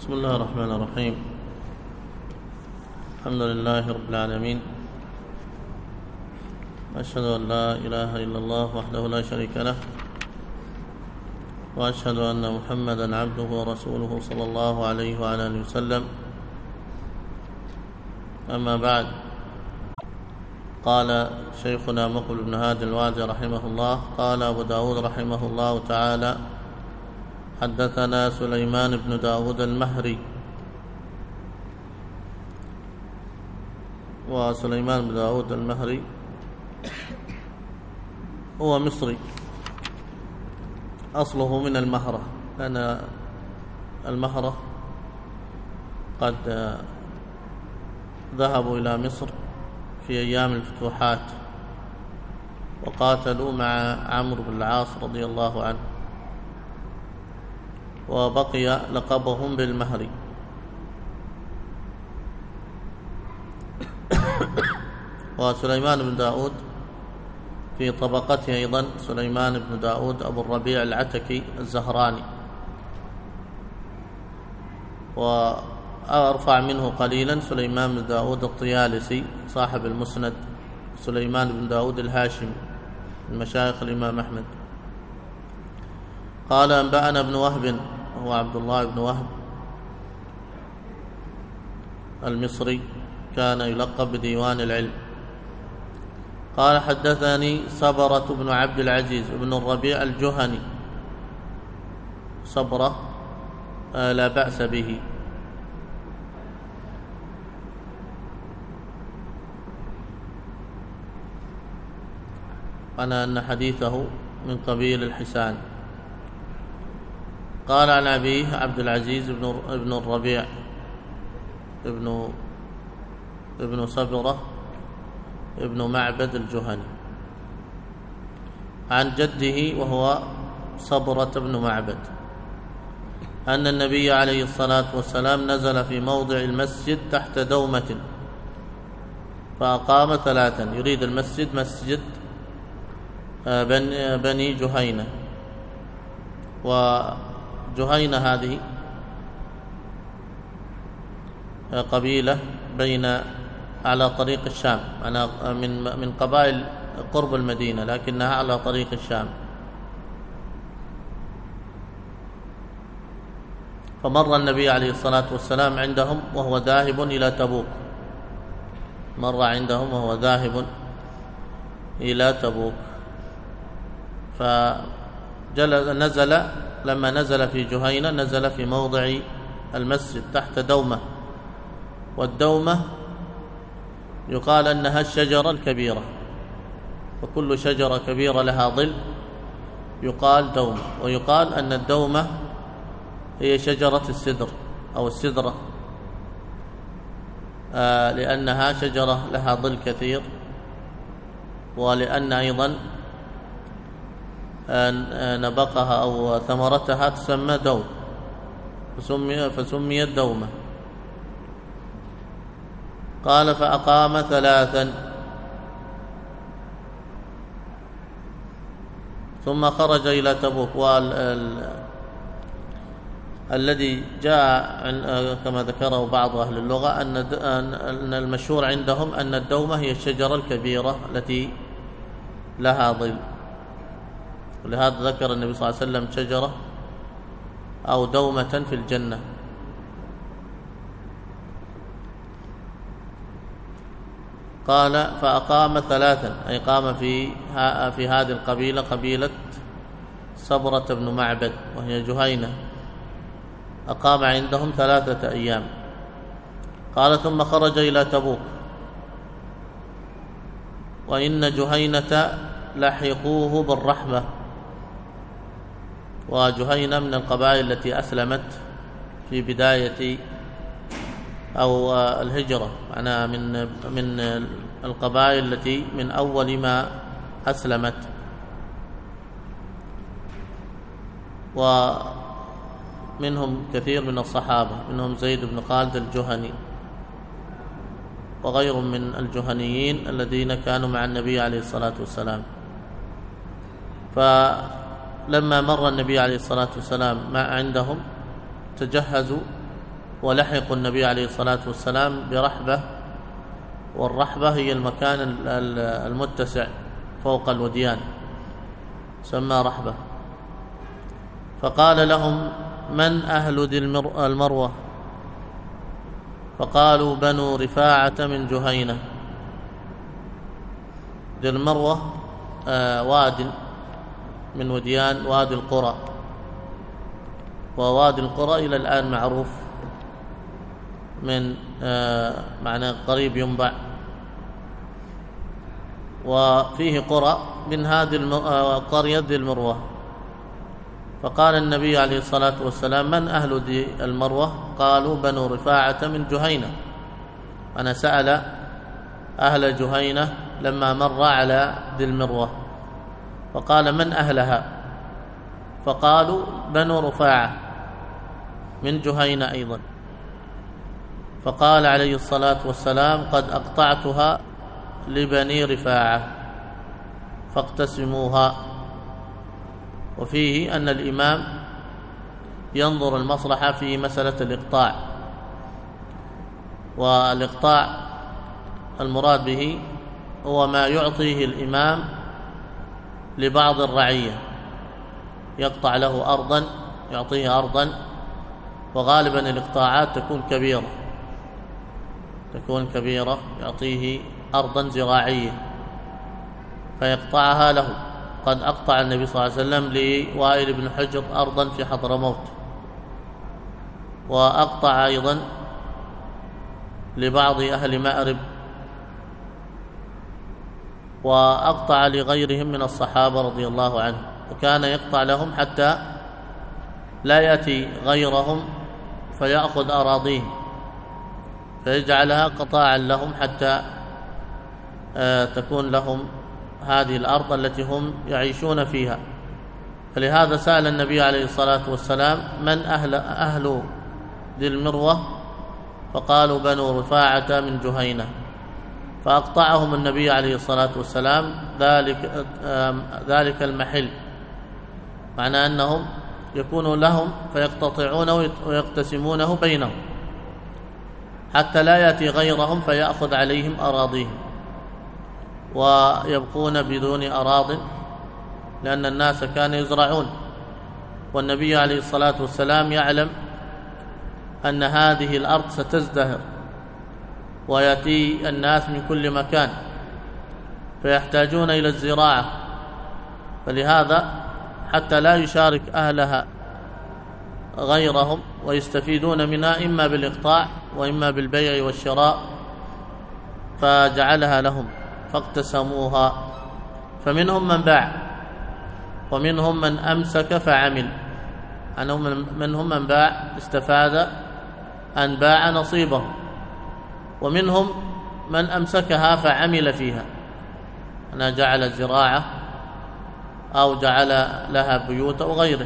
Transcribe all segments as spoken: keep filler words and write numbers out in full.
بسم الله الرحمن الرحيم. الحمد لله رب العالمين، أشهد أن لا إله إلا الله وحده لا شريك له، وأشهد أن محمدا عبده ورسوله صلى الله عليه وعلى آله وسلم. أما بعد، قال شيخنا مقبل بن هادي الوادي رحمه الله: قال أبو داود رحمه الله تعالى: حدثنا سليمان بن داود المهري. وسليمان بن داود المهري هو مصري، أصله من المهرة، لأن المهرة قد ذهبوا إلى مصر في أيام الفتوحات وقاتلوا مع عمرو بن العاص رضي الله عنه، وبقي لقبهم بالمهري. وسليمان بن داود في طبقته أيضا سليمان بن داود أبو الربيع العتكي الزهراني، وأرفع منه قليلا سليمان بن داود الطيالسي صاحب المسند، سليمان بن داود الهاشمي من مشايخ الإمام أحمد. قال: أنبأنا ابن وهب، وهو عبد الله بن وهب المصري، كان يلقب بديوان العلم. قال: حدثني صبرة بن عبد العزيز بن الربيع الجهني. صبرة آه لا بأس به، أنا أن حديثه من قبيل الحسان. قال عن أبيه عبد العزيز بن ابن الربيع ابن ابن صبرة ابن معبد الجهني، عن جده وهو صبرة بن معبد، أن النبي عليه الصلاة والسلام نزل في موضع المسجد تحت دومة فأقام ثلاثا. يريد المسجد مسجد بني جهينة، وجهينة هذه قبيلة بين على طريق الشام، أنا من من قبائل قرب المدينة، لكنها على طريق الشام. فمر النبي عليه الصلاة والسلام عندهم وهو ذاهب إلى تبوك، مر عندهم وهو ذاهب إلى تبوك، فنزل لما نزل في جهينة نزل في موضع المسجد تحت دومة، والدومة يقال أنها الشجرة الكبيرة، وكل شجرة كبيرة لها ظل يقال دومة، ويقال أن الدومة هي شجرة السدر أو السدرة، آه لأنها شجرة لها ظل كثير، ولأن أيضا آه نبقها أو ثمرتها تسمى دوم، فسمي فسميت دومة. قال: فأقام ثلاثا ثم خرج إلى تبوك. والذي جاء كما ذكره بعض أهل اللغة أن المشهور عندهم أن الدومة هي الشجرة الكبيرة التي لها ظل، ولهذا ذكر النبي صلى الله عليه وسلم شجرة أو دومة في الجنة. قال: فأقام ثلاثا، أي قام في في هذه القبيلة، قبيلة صبرة بن معبد وهي جهينة، أقام عندهم ثلاثة أيام. قال: ثم خرج إلى تبوك، وإن جهينة لحقوه بالرحمة. وجهينة من القبائل التي أسلمت في بداية أو الهجرة، معناها من من القبائل التي من أول ما أسلمت، ومنهم كثير من الصحابة، منهم زيد بن خالد الجهني وغير من الجهنيين الذين كانوا مع النبي عليه الصلاة والسلام. فلما مر النبي عليه الصلاة والسلام ما عندهم تجهزوا ولحقوا النبي عليه الصلاة والسلام برحبة، والرحبة هي المكان المتسع فوق الوديان، سمى رحبة. فقال لهم: من أهل ذي المروة؟ فقالوا: بنو رفاعة من جهينة. ذي المروة آه واد من وديان وادي القرى، ووادي القرى إلى الآن معروف من آه معنى قريب ينبع، وفيه قرى من هذه القرية ذي المروة. فقال النبي عليه الصلاة والسلام: من أهل ذي المروة؟ قالوا: بنو رفاعة من جهينة. أنا سأل أهل جهينة لما مر على ذي المروة، فقال: من أهلها؟ فقالوا: بنو رفاعة من جهينة أيضا. فقال عليه الصلاة والسلام: قد أقطعتها لبني رفاعة فاقتسموها. وفيه أن الإمام ينظر المصلحة في مسألة الإقطاع، والإقطاع المراد به هو ما يعطيه الإمام لبعض الرعية، يقطع له أرضا، يعطيه أرضا، وغالبا الإقطاعات تكون كبيرة تكون كبيرة يعطيه أرضا زراعية فيقطعها له. قد أقطع النبي صلى الله عليه وسلم لوائل بن حجر أرضا في حضرموت، وأقطع أيضا لبعض أهل مأرب، وأقطع لغيرهم من الصحابة رضي الله عنهم، وكان يقطع لهم حتى لا يأتي غيرهم فيأخذ أراضيهم، فيجعلها قطاعا لهم حتى تكون لهم هذه الأرض التي هم يعيشون فيها. فلهذا سأل النبي عليه الصلاة والسلام: من أهل, أهل ذي المروة؟ فقالوا: بنو رفاعة من جهينة. فأقطعهم النبي عليه الصلاة والسلام ذلك, ذلك المحل، معنى أنهم يكون لهم فيقتطعونه ويقتسمونه بينهم حتى لا يأتي غيرهم فيأخذ عليهم أراضيهم ويبقون بدون أراض، لأن الناس كانوا يزرعون، والنبي عليه الصلاة والسلام يعلم أن هذه الأرض ستزدهر ويأتي الناس من كل مكان فيحتاجون إلى الزراعة، فلهذا حتى لا يشارك أهلها غيرهم ويستفيدون منها إما بالإقطاع وإما بالبيع والشراء، فجعلها لهم فاقتسموها. فمنهم من باع ومنهم من أمسك فعمل، منهم من باع استفاد أن باع نصيبه، ومنهم من أمسكها فعمل فيها، أنا جعل الزراعة أو جعل لها بيوت أو غيره.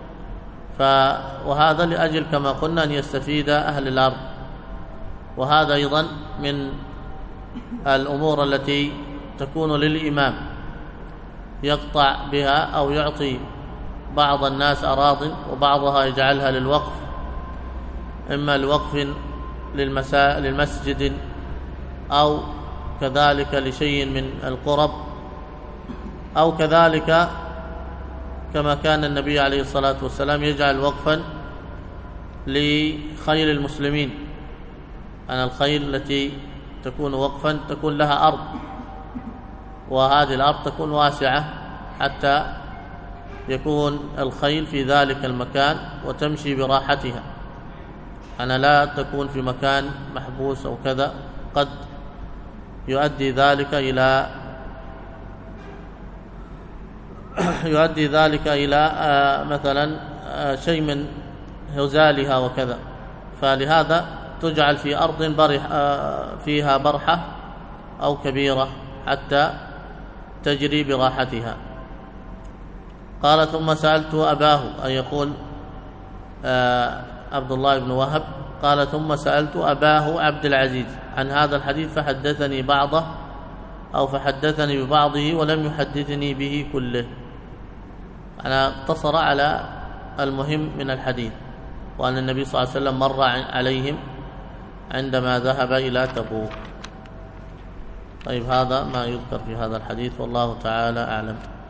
وهذا لأجل كما قلنا أن يستفيد أهل الأرض. وهذا أيضا من الأمور التي تكون للإمام يقطع بها أو يعطي بعض الناس أراضٍ وبعضها يجعلها للوقف، إما لوقف للمسجد أو كذلك لشيء من القرب، أو كذلك كما كان النبي عليه الصلاة والسلام يجعل وقفا لخيل المسلمين، أن الخيل التي تكون وقفا تكون لها أرض، وهذه الأرض تكون واسعة حتى يكون الخيل في ذلك المكان وتمشي براحتها، أنا لا تكون في مكان محبوس أو كذا، قد يؤدي ذلك إلى يؤدي ذلك إلى مثلا شيء من هزالها وكذا، فلهذا تجعل في أرض برح فيها برحة أو كبيرة حتى تجري براحتها. قال: ثم سألت أباه، أن يقول عبد الله بن وهب قال: ثم سألت أباه عبد العزيز عن هذا الحديث فحدثني بعضه أو فحدثني ببعضه ولم يحدثني به كله. أنا اقتصر على المهم من الحديث، وأن النبي صلى الله عليه وسلم مر عليهم عندما ذهب إلى تبوك. طيب هذا ما يذكر في هذا الحديث والله تعالى أعلم.